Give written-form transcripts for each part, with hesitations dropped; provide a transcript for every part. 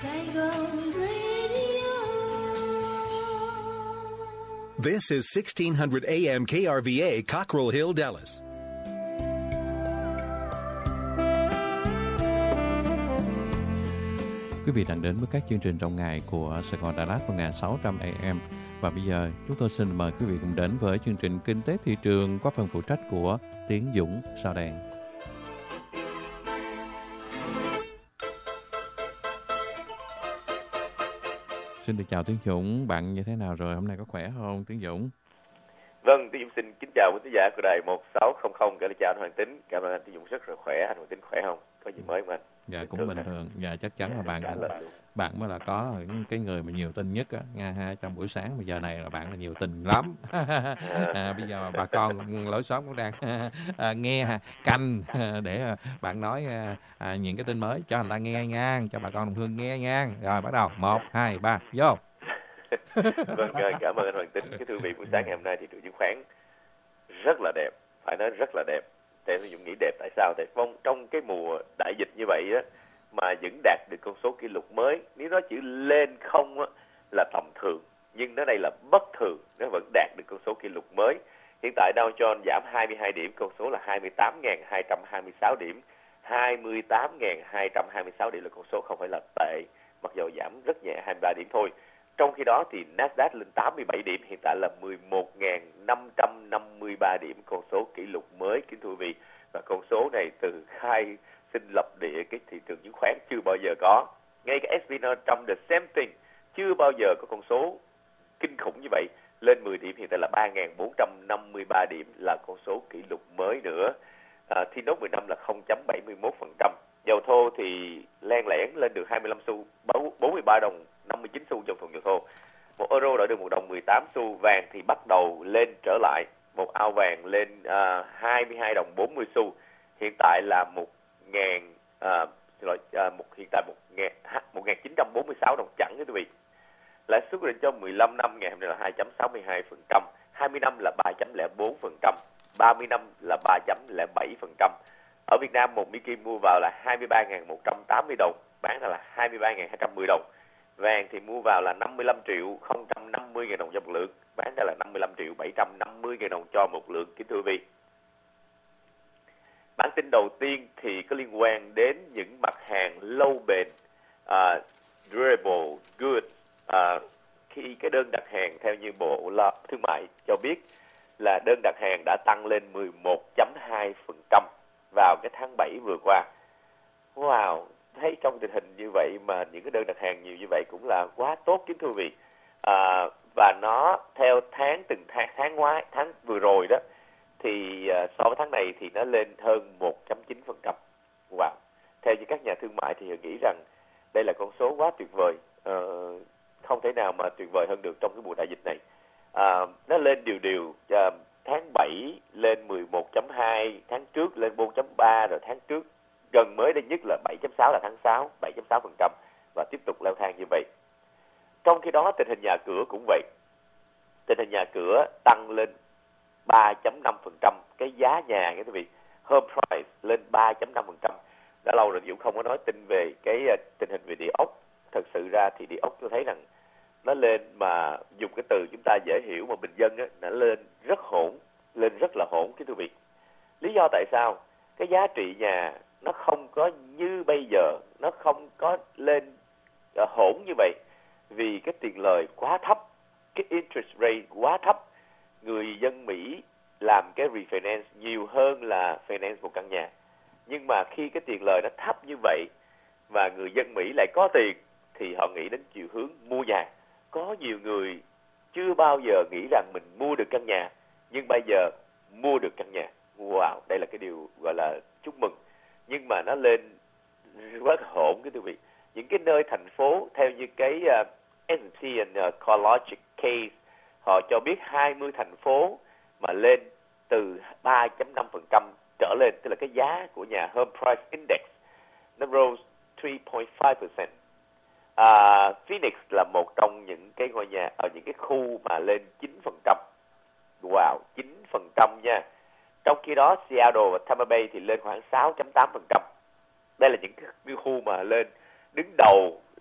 Saigon Radio. This is 1600 AM KRVA, Cockrell Hill, Dallas. Quý vị đang đến với các chương trình trong ngày của Sài Gòn Đà Lạt 1600 AM. Và bây giờ chúng tôi xin mời quý vị cùng đến với chương trình Kinh tế thị trường qua phần phụ trách của Tiến Dũng sau đèn. Xin được chào Tiến Dũng, bạn như thế nào rồi? Hôm nay có khỏe không Tiến Dũng? Vâng, Tiến Dũng xin kính chào quý khán giả của đài 1600, gửi lời chào anh Hoàng Tính. Cảm ơn anh Tiến Dũng rất là khỏe, anh Hoàng Tính khỏe không? Có gì mới không anh? Dạ cũng bình thường. Dạ chắc chắn là bạn mới là có cái người mà nhiều tin nhất á nha. Trong buổi sáng bây giờ này là bạn là nhiều tình lắm. Bây giờ bà con lối xóm cũng đang nghe canh để bạn nói những cái tin mới cho người ta nghe nha, cho bà con đồng hương nghe nha. Rồi bắt đầu 1, 2, 3 vô. Vâng, cảm ơn anh Hoàng Tính. Cái thưa quý vị, buổi sáng ngày hôm nay thị trường chứng khoán rất là đẹp, phải nói rất là đẹp. Theo tôi nghĩ đẹp tại sao? Tại trong cái mùa đại dịch như vậy á, mà vẫn đạt được con số kỷ lục mới. Nếu nó chỉ lên không á, là tầm thường, nhưng nó đây là bất thường, nó vẫn đạt được con số kỷ lục mới. Hiện tại Dow Jones giảm 22 điểm, con số là 28.226 điểm. 28.226 điểm là con số không phải là tệ, mặc dù giảm rất nhẹ 23 điểm thôi. Trong khi đó thì Nasdaq lên 87 điểm, hiện tại là 11.553 điểm, con số kỷ lục mới kính thưa quý vị. Và con số này từ khai sinh lập địa cái thị trường chứng khoán chưa bao giờ có. Ngay cái S&P 500 the same thing, chưa bao giờ có con số kinh khủng như vậy. Lên 10 điểm, hiện tại là 3.453 điểm, là con số kỷ lục mới nữa. Thì nốt 15 là 0.71%. Dầu thô thì len lẻn lên được 25 xu, 43 đồng 59 xu trong thùng dầu thô. Một euro đã được 1 đồng 18 xu. Vàng thì bắt đầu lên trở lại, một ao vàng lên 22 đồng 40 xu. Hiện tại là 1.946 đồng chẵn quý vị. Lãi suất quy định cho 15 năm ngày hôm nay là 2.62%, 20 năm là 3.04%, 30 năm là 3.07%. Ở Việt Nam, một Mỹ Kim mua vào là 23.180 đồng, bán ra là 23.210 đồng. Vàng thì mua vào là 55 triệu 050 ngàn đồng cho một lượng, bán ra là 55 triệu 750 ngàn đồng cho một lượng kính thưa quý vị. Bản tin đầu tiên thì có liên quan đến những mặt hàng lâu bền, durable goods. Khi cái đơn đặt hàng theo như Bộ Thương mại cho biết là đơn đặt hàng đã tăng lên 11.2% vào cái tháng 7 vừa qua. Wow, thấy trong tình hình như vậy mà những cái đơn đặt hàng nhiều như vậy cũng là quá tốt kính thưa quý vị. Và nó theo tháng vừa rồi đó thì so với tháng này thì nó lên hơn 1.9%. Wow, theo như các nhà thương mại thì họ nghĩ rằng đây là con số quá tuyệt vời, không thể nào mà tuyệt vời hơn được trong cái mùa đại dịch này. Nó lên đều, tháng 7 lên 11.2, tháng trước lên 4.3, rồi tháng trước gần mới đây nhất là 7.6 là tháng 6, 7.6% và tiếp tục leo thang như vậy. Trong khi đó tình hình nhà cửa cũng vậy. Tình hình nhà cửa tăng lên 3.5%, cái giá nhà quý vị, home price lên 3.5%. Đã lâu rồi Dũng không có nói tin về cái tình hình về địa ốc. Thật sự ra thì địa ốc tôi thấy rằng nó lên mà dùng cái từ chúng ta dễ hiểu mà bình dân á, nó lên rất là hỗn cái thưa quý vị. Lý do tại sao? Cái giá trị nhà nó không có như bây giờ, nó không có lên hỗn như vậy vì cái tiền lời quá thấp, cái interest rate quá thấp. Người dân Mỹ làm cái refinance nhiều hơn là finance một căn nhà. Nhưng mà khi cái tiền lời nó thấp như vậy và người dân Mỹ lại có tiền thì họ nghĩ đến chiều hướng mua nhà. Có nhiều người chưa bao giờ nghĩ rằng mình mua được căn nhà, nhưng bây giờ mua được căn nhà. Wow, đây là cái điều gọi là chúc mừng. Nhưng mà nó lên quá hỗn cái thưa quý vị. Những cái nơi thành phố theo như cái S&P CoreLogic Case, họ cho biết 20 thành phố mà lên từ 3.5% trở lên, tức là cái giá của nhà Home Price Index nó rose 3.5%. Phoenix là một trong những cái ngôi nhà ở những cái khu mà lên 9%. Wow, 9% nha. Trong khi đó Seattle và Tampa Bay thì lên khoảng 6.8%. Đây là những cái khu mà lên đứng đầu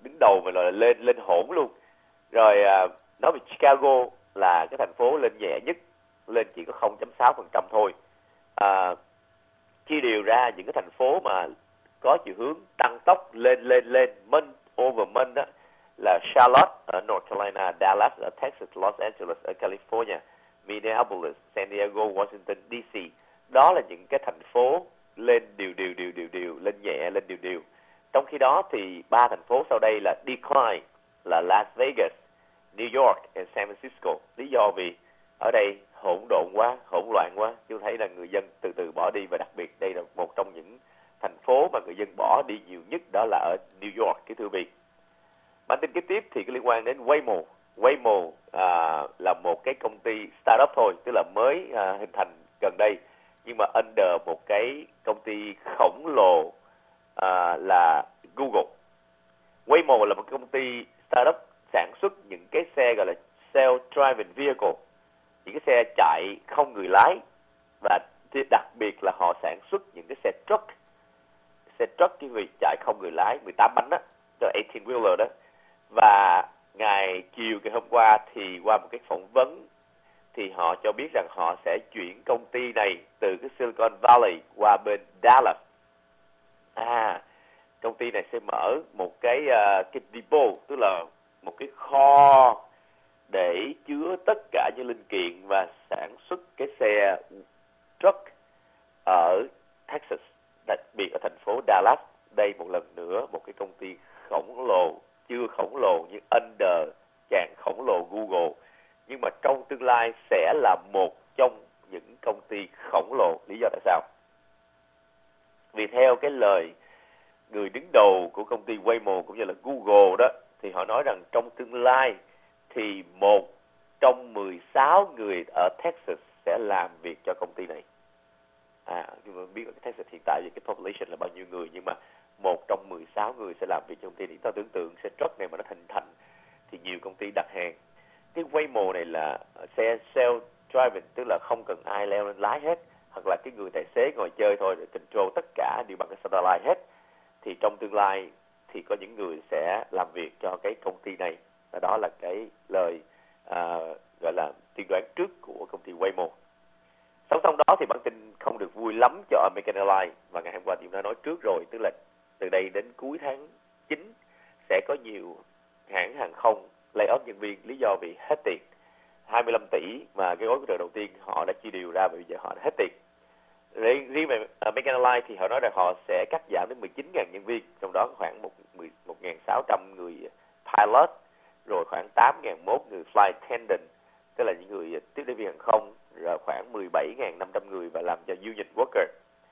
đứng đầu mà là lên hỗn luôn. Rồi nói về Chicago là cái thành phố lên nhẹ nhất, lên chỉ có 0.6% thôi. Chia đều ra những cái thành phố mà có chiều hướng tăng tốc lên month over month đó là Charlotte ở North Carolina, Dallas ở Texas, Los Angeles ở California, Minneapolis, San Diego, Washington DC. Đó là những cái thành phố lên đều, lên nhẹ, lên đều. Trong khi đó thì 3 thành phố sau đây là decline, là Las Vegas, New York và San Francisco. Lý do vì ở đây hỗn độn quá, hỗn loạn quá, chứ thấy là người dân từ từ bỏ đi, và đặc biệt đây là một trong những thành phố mà người dân bỏ đi nhiều nhất, đó là ở New York, cái thưa vị. Bản tin kế tiếp thì liên quan đến Waymo. Waymo là một cái công ty startup thôi, tức là mới hình thành gần đây, nhưng mà under một cái công ty khổng lồ là Google. Waymo là một công ty startup sản xuất những cái xe gọi là self-driving vehicle, những cái xe chạy không người lái, và đặc biệt là họ sản xuất những cái xe truck cái việc chạy không người lái 18 bánh đó, tức là 18 wheeler đó. Và ngày hôm qua thì qua một cái phỏng vấn thì họ cho biết rằng họ sẽ chuyển công ty này từ cái Silicon Valley qua bên Dallas. Công ty này sẽ mở một cái depot, tức là một cái kho để chứa tất cả những linh kiện và sản xuất cái xe truck ở Texas, đặc biệt ở thành phố Dallas. Đây một lần nữa một cái công ty khổng lồ, chưa khổng lồ nhưng under chàng khổng lồ Google, nhưng mà trong tương lai sẽ là một trong những công ty khổng lồ. Lý do tại sao? Vì theo cái lời người đứng đầu của công ty Waymo cũng như là Google đó, thì họ nói rằng trong tương lai thì 1 trong 16 người ở Texas sẽ làm việc cho công ty này. Nhưng mà biết ở Texas hiện tại cái population là bao nhiêu người, nhưng mà 1 trong 16 người sẽ làm việc cho công ty này. Ta tưởng tượng xe truck này mà nó hình thành thì nhiều công ty đặt hàng. Cái Waymo này là xe self-driving, tức là không cần ai leo lên lái hết, hoặc là cái người tài xế ngồi chơi thôi, để control tất cả đều bằng cái satellite hết. Thì trong tương lai thì có những người sẽ làm việc cho cái công ty này, và đó là cái lời gọi là tiên đoán trước của công ty Waymo. Song song đó thì bản tin không được vui lắm cho American Airlines, và ngày hôm qua thì chúng ta nói trước rồi, tức là từ đây đến cuối tháng 9 sẽ có nhiều hãng hàng không lay off nhân viên, lý do vì hết tiền. 25 tỷ mà cái gói cứu trợ đầu tiên họ đã chia đều ra, và bây giờ họ đã hết tiền. Riêng về American Airlines thì họ nói rằng họ sẽ cắt giảm đến 19.000 nhân viên, trong đó khoảng 1.600 người pilot, rồi khoảng 8.001 người flight attendant, tức là những người tiếp tế viên hàng không, rồi khoảng 17.500 người và làm cho union worker.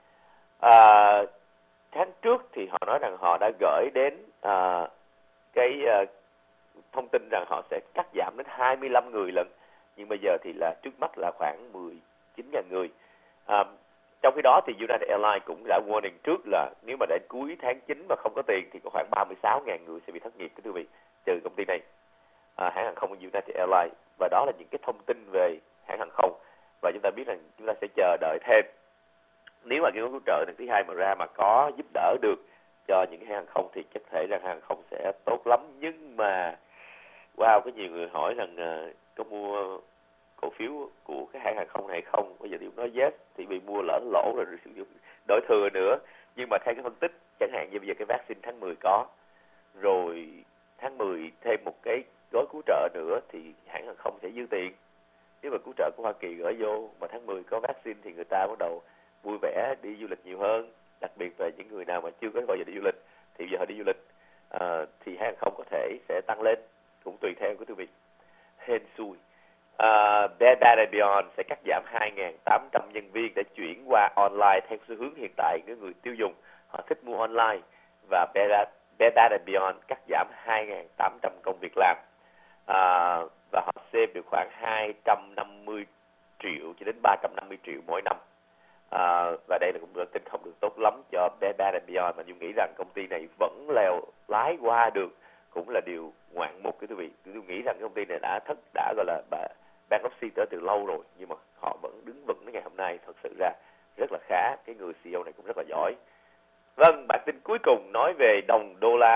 Tháng trước thì họ nói rằng họ đã gửi đến cái thông tin rằng họ sẽ cắt giảm đến 25 người lần, nhưng bây giờ thì là trước mắt là khoảng 19.000 người. Trong khi đó thì United Airlines cũng đã warning trước là nếu mà đến cuối tháng 9 mà không có tiền thì có khoảng 36.000 người sẽ bị thất nghiệp, quý vị, trừ công ty này, hãng hàng không United Airlines. Và đó là những cái thông tin về hãng hàng không, và chúng ta biết rằng chúng ta sẽ chờ đợi thêm. Nếu mà cái gói cứu trợ lần thứ hai mà ra mà có giúp đỡ được cho những hãng hàng không thì chắc thể rằng hàng không sẽ tốt lắm. Nhưng mà có nhiều người hỏi rằng có mua cổ phiếu của cái hãng hàng không này không? Bây giờ thì nói yes thì bị mua lỡ lỗ rồi sử dụng đổi thừa nữa. Nhưng mà theo cái phân tích, chẳng hạn như bây giờ cái vaccine tháng 10 có, rồi tháng 10 thêm một cái gói cứu trợ nữa thì hãng hàng không sẽ dư tiền. Nếu mà cứu trợ của Hoa Kỳ gửi vô mà tháng 10 có vaccine thì người ta bắt đầu vui vẻ đi du lịch nhiều hơn, đặc biệt là những người nào mà chưa có bao giờ đi du lịch thì giờ họ đi du lịch, thì hãng hàng không có thể sẽ tăng lên, cũng tùy theo của quý vị. Hên xui. Bed Bath & Beyond sẽ cắt giảm 2.800 nhân viên để chuyển qua online theo xu hướng hiện tại của người tiêu dùng. Họ thích mua online, và Bed Bath & Beyond cắt giảm 2.800 công việc làm, và họ save được khoảng 250 triệu cho đến 350 triệu mỗi năm. Và đây là cũng là tin không được tốt lắm cho Bed Bath & Beyond, mà Dung nghĩ rằng công ty này vẫn lái qua được cũng là điều ngoạn mục quý vị. Tôi nghĩ rằng công ty này đã gọi là bankruptcy tới từ lâu rồi, nhưng mà họ vẫn đứng vững đến ngày hôm nay, thật sự ra rất là khá. Cái người CEO này cũng rất là giỏi. Vâng, bản tin cuối cùng nói về đồng đô la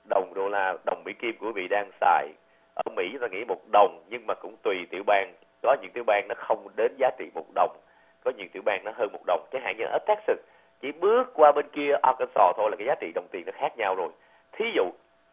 đồng đô la, đồng Mỹ Kim của quý vị đang xài ở Mỹ, chúng ta nghĩ 1 đồng, nhưng mà cũng tùy tiểu bang. Có những tiểu bang nó không đến giá trị 1 đồng, có những tiểu bang nó hơn 1 đồng. Chẳng hạn như ở Texas, chỉ bước qua bên kia Arkansas thôi là cái giá trị đồng tiền nó khác nhau rồi. Thí dụ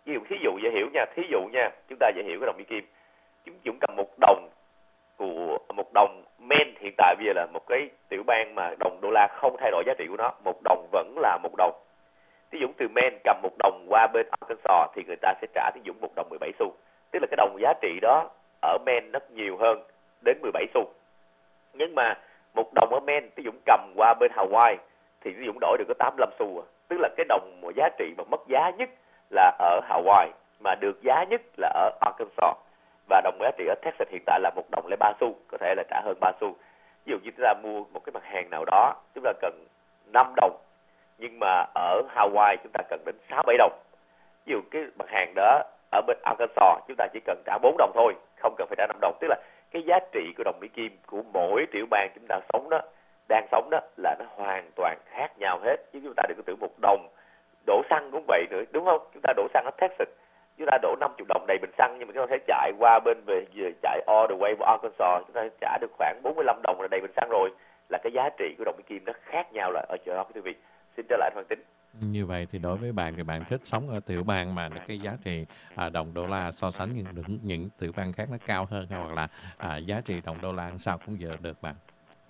dễ hiểu nha, chúng ta dễ hiểu cái đồng Mỹ Kim. Chúng cầm 1 đồng của 1 đồng Maine hiện tại bây giờ là một cái tiểu bang mà đồng đô la không thay đổi giá trị của nó, 1 đồng vẫn là 1 đồng. Ví dụ từ Maine cầm 1 đồng qua bên Arkansas thì người ta sẽ trả ví dụ 1 đồng 17 xu. Tức là cái đồng giá trị đó ở Maine nó nhiều hơn đến 17 xu. Nhưng mà 1 đồng ở Maine ví dụ cầm qua bên Hawaii thì ví dụ đổi được có 85 xu. Tức là cái đồng giá trị mà mất giá nhất là ở Hawaii mà được giá nhất là ở Arkansas. Và đồng giá trị ở Texas hiện tại là 1 đồng 03 xu, có thể là trả hơn 3 xu. Ví dụ như chúng ta mua một cái mặt hàng nào đó, chúng ta cần 5 đồng, nhưng mà ở Hawaii chúng ta cần đến 6-7 đồng. Ví dụ cái mặt hàng đó ở bên Arkansas chúng ta chỉ cần trả 4 đồng thôi, không cần phải trả 5 đồng. Tức là cái giá trị của đồng Mỹ Kim của mỗi tiểu bang chúng ta đang sống đó là nó hoàn toàn khác nhau hết. Chứ chúng ta đừng có tưởng 1 đồng, đổ xăng cũng vậy nữa, đúng không? Chúng ta đổ xăng ở Texas, chúng ta đổ 50 đồng đầy bình xăng, nhưng mà chúng ta thể chạy qua bên về chạy all the way vào Arkansas, chúng ta trả được khoảng 45 đồng là đầy bình xăng rồi. Là cái giá trị của đồng Mỹ Kim nó khác nhau là ở chỗ đó, quý vị. Xin trở lại Hoàng Tính. Như vậy thì đối với bạn thì bạn thích sống ở tiểu bang mà cái giá trị đồng đô la so sánh những tiểu bang khác nó cao hơn, hoặc là giá trị đồng đô la sao cũng giờ được bạn?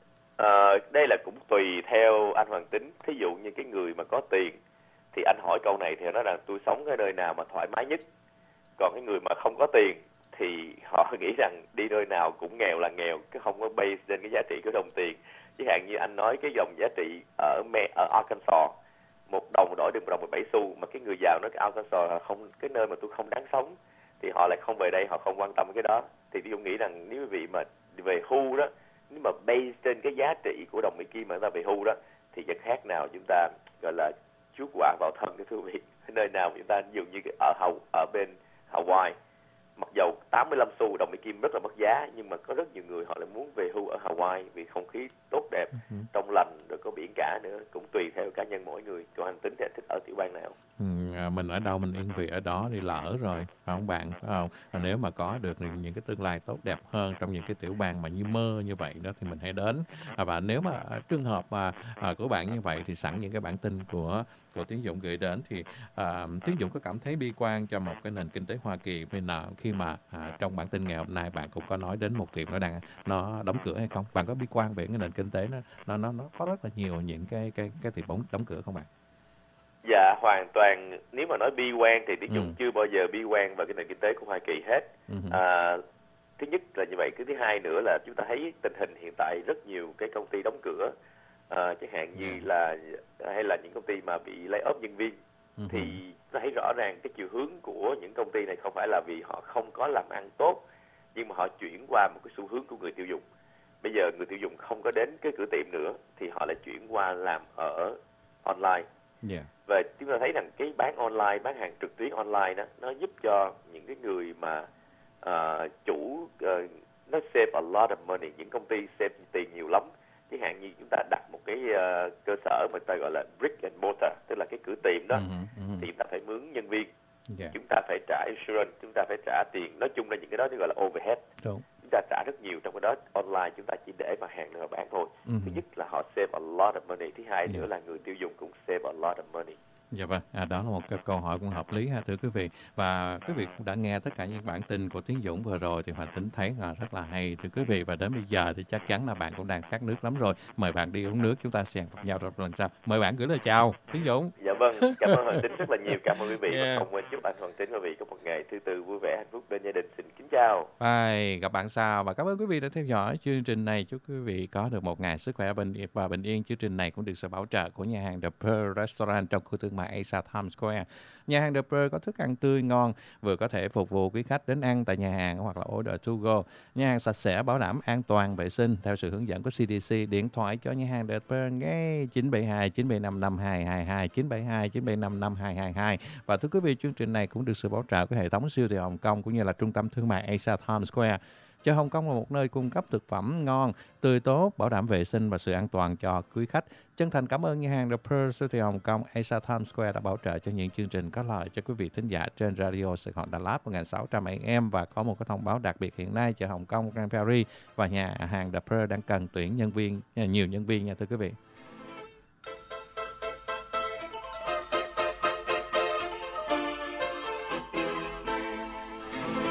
Đây là cũng tùy theo anh Hoàng Tính. Thí dụ như cái người mà có tiền thì anh hỏi câu này thì nó là tôi sống cái nơi nào mà thoải mái nhất. Còn cái người mà không có tiền thì họ nghĩ rằng đi nơi nào cũng nghèo là nghèo, cái không có base trên cái giá trị của đồng tiền. Chẳng hạn như anh nói cái dòng giá trị ở Arkansas, 1 đồng đổi được 1 đồng 17 xu, mà cái người giàu nói cái Arkansas là không, cái nơi mà tôi không đáng sống, thì họ lại không về đây, họ không quan tâm cái đó. Thì tôi nghĩ rằng nếu quý vị mà về hưu đó, nếu mà base trên cái giá trị của đồng Mỹ Kim mà chúng ta về hưu đó, thì chẳng khác nào chúng ta gọi là chuốc quả vào thân cái thưa quý vị. Nơi nào chúng ta dường như ở bên Hawaii, mặc dầu 85 xu đồng Mỹ Kim rất là mất giá, nhưng mà có rất nhiều người họ lại muốn về hưu ở Hawaii vì không khí tốt đẹp, trong lành, rồi có biển cả nữa. Cũng tùy theo cá nhân mỗi người. Còn anh Tính thì anh thích ở tiểu bang nào? Mình ở đâu mình yên vị ở đó đi, lỡ rồi phải không bạn? Phải không? Nếu mà có được những cái tương lai tốt đẹp hơn trong những cái tiểu bang mà như mơ như vậy đó thì mình hãy đến. Và nếu mà trường hợp mà của bạn như vậy thì sẵn những cái bản tin của Tiến Dũng gửi đến thì Tiến Dũng có cảm thấy bi quan cho một cái nền kinh tế Hoa Kỳ khi mà trong bản tin ngày hôm nay bạn cũng có nói đến một tiệm nó đóng cửa hay không? Bạn có bi quan về cái nền kinh tế nó có rất là nhiều những cái tiệm đóng cửa không bạn? Dạ, hoàn toàn. Nếu mà nói bi quan thì Tiến Dũng chưa bao giờ bi quan vào cái nền kinh tế của Hoa Kỳ hết. Thứ nhất là như vậy. Cái thứ hai nữa là chúng ta thấy tình hình hiện tại rất nhiều cái công ty đóng cửa, chẳng hạn như là hay là những công ty mà bị lay off nhân viên. Thì chúng ta thấy rõ ràng cái chiều hướng của những công ty này không phải là vì họ không có làm ăn tốt, nhưng mà họ chuyển qua một cái xu hướng của người tiêu dùng. Bây giờ người tiêu dùng không có đến cái cửa tiệm nữa thì họ lại chuyển qua làm ở online. Và chúng ta thấy rằng cái bán online, bán hàng trực tuyến online đó, nó giúp cho những cái người mà nó save a lot of money. Những công ty save tiền nhiều lắm. Chẳng hạn như chúng ta đặt một cái cơ sở mà ta gọi là brick and mortar, tức là cái cửa tiệm đó, thì chúng ta phải mướn nhân viên, chúng ta phải trả insurance, chúng ta phải trả tiền. Nói chung là những cái đó gọi là overhead. Chúng ta trả rất nhiều, trong cái đó online chúng ta chỉ để mà hàng để mà bán thôi. Thứ nhất là họ save a lot of money, thứ hai nữa là người tiêu dùng cũng save a lot of money. Dạ vâng, đó là một cái câu hỏi cũng hợp lý ha thưa quý vị. Và quý vị cũng đã nghe tất cả những bản tin của Tiến Dũng vừa rồi thì Hoàng Tính thấy là rất là hay thưa quý vị. Và đến bây giờ thì chắc chắn là bạn cũng đang khát nước lắm rồi. Mời bạn đi uống nước, chúng ta sẽ gặp nhau trong lần sau. Mời bạn gửi lời chào Tiến Dũng. Dạ vâng, cảm ơn Hoàng Tính rất là nhiều. Cảm ơn quý vị. Và không quên chúc anh Hoàng Tính và quý vị có một ngày thứ tư vui vẻ hạnh phúc bên gia đình. Xin kính chào. Bye, gặp bạn sau. Và cảm ơn quý vị đã theo dõi chương trình này. Chúc quý vị có được một ngày sức khỏe và bình yên. Chương trình này cũng được sự bảo trợ của nhà hàng The Pearl Restaurant trong khu thương mại Asia Times Square. Nhà hàng The Pearl có thức ăn tươi ngon, vừa có thể phục vụ quý khách đến ăn tại nhà hàng hoặc là order to go. Nhà hàng sạch sẽ, bảo đảm an toàn vệ sinh theo sự hướng dẫn của CDC. Điện thoại cho nhà hàng The Pearl ngay 972 975 5222 972 975 5222. Và thưa quý vị, chương trình này cũng được sự bảo trợ của hệ thống siêu thị Hồng Kông cũng như là trung tâm thương mại Asia Times Square. Chợ Hồng Kông là một nơi cung cấp thực phẩm ngon, tươi tốt, bảo đảm vệ sinh và sự an toàn cho quý khách. Chân thành cảm ơn nhà hàng The Pearl siêu thị Hồng Kông Asia Times Square đã bảo trợ cho những chương trình có lợi cho quý vị thính giả trên Radio Sài Gòn Đà Lạt 1600 AM. Và có một cái thông báo đặc biệt, hiện nay chợ Hồng Kông Grand Prairie và nhà hàng The Pearl đang cần tuyển nhân viên, nhiều nhân viên nha thưa quý vị.